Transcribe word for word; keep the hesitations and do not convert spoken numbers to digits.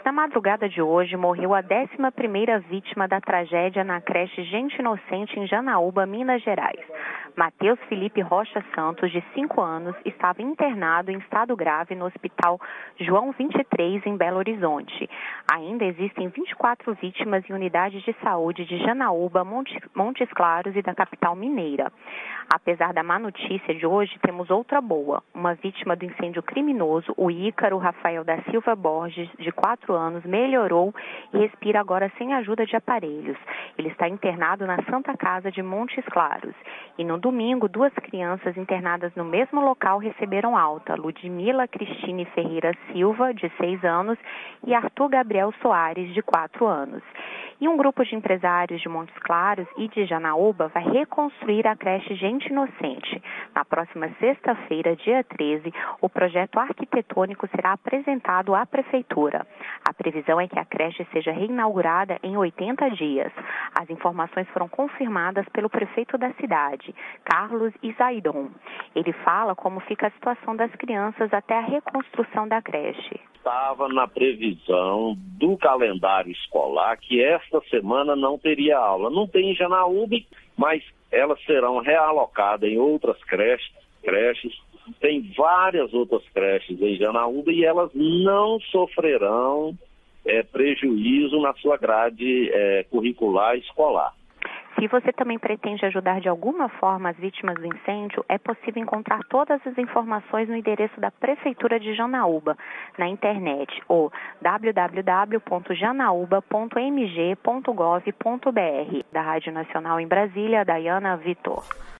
Na madrugada de hoje, morreu a décima primeira vítima da tragédia na creche Gente Inocente, em Janaúba, Minas Gerais. Matheus Felipe Rocha Santos, de cinco anos, estava internado em estado grave no Hospital João vinte e três, em Belo Horizonte. Ainda existem vinte e quatro vítimas em unidades de saúde de Janaúba, Montes Claros e da capital mineira. Apesar da má notícia de hoje, temos outra boa. Uma vítima do incêndio criminoso, o Ícaro Rafael da Silva Borges, de quatro anos, melhorou e respira agora sem ajuda de aparelhos. Ele está internado na Santa Casa de Montes Claros. E no domingo, duas crianças internadas no mesmo local receberam alta. Ludmila Cristine Ferreira Silva, de seis anos, e Arthur Gabriel Soares, de quatro anos. E um grupo de empresários de Montes Claros e de Janaúba vai reconstruir a creche Gente Inocente. Na próxima sexta-feira, dia treze, o projeto arquitetônico será apresentado à Prefeitura. A previsão é que a creche seja reinaugurada em oitenta dias. As informações foram confirmadas pelo prefeito da cidade, Carlos Isaidon. Ele fala como fica a situação das crianças até a reconstrução da creche. Estava na previsão do calendário escolar que esta semana não teria aula. Não tem em Janaúba, mas elas serão realocadas em outras creches. creches. Tem várias outras creches em Janaúba e elas não sofrerão é, prejuízo na sua grade é, curricular escolar. Se você também pretende ajudar de alguma forma as vítimas do incêndio, é possível encontrar todas as informações no endereço da Prefeitura de Janaúba, na internet, ou w w w ponto janaúba ponto m g ponto gov ponto b r. Da Rádio Nacional em Brasília, Dayana Vitor.